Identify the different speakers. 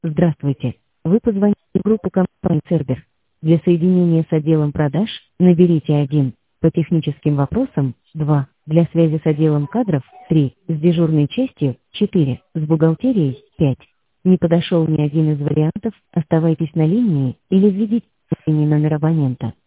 Speaker 1: Здравствуйте. Вы позвонили в группу компании Цербер. Для соединения с отделом продаж наберите 1. По техническим вопросам 2. Для связи с отделом кадров 3. С дежурной частью 4. С бухгалтерией 5. Не подошел ни один из вариантов, оставайтесь на линии или введите свой номер абонента.